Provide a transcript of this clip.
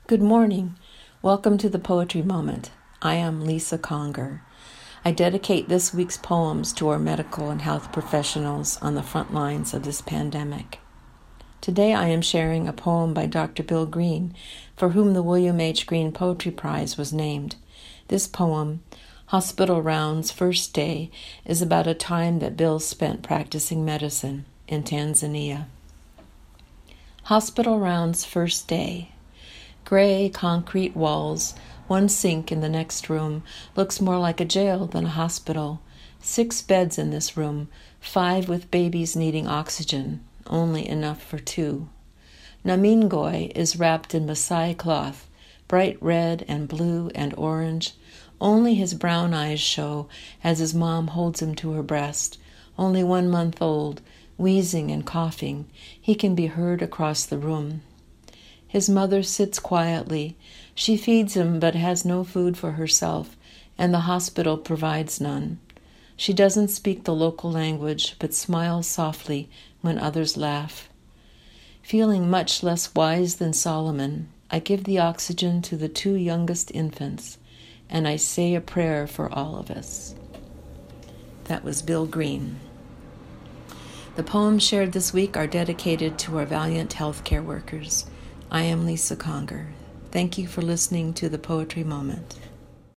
Good morning. Welcome to the Poetry Moment. I am Lisa Conger. I dedicate this week's poems to our medical and health professionals on the front lines of this pandemic. Today I am sharing a poem by Dr. Bill Green, for whom the William H. Green Poetry Prize was named. This poem, Hospital Rounds First Day, is about a time that Bill spent practicing medicine in Tanzania. Hospital Rounds First Day. Gray concrete walls, one sink in the next room, looks more like a jail than a hospital. 6 beds in this room, 5 with babies needing oxygen, only enough for 2. Namingoi is wrapped in Maasai cloth, bright red and blue and orange. Only his brown eyes show as his mom holds him to her breast. Only 1 month old, wheezing and coughing. He can be heard across the room. His mother sits quietly. She feeds him but has no food for herself, and the hospital provides none. She doesn't speak the local language, but smiles softly when others laugh. Feeling much less wise than Solomon, I give the oxygen to the 2 youngest infants, and I say a prayer for all of us. That was Bill Green. The poems shared this week are dedicated to our valiant healthcare workers. I am Lisa Conger. Thank you for listening to the Poetry Moment.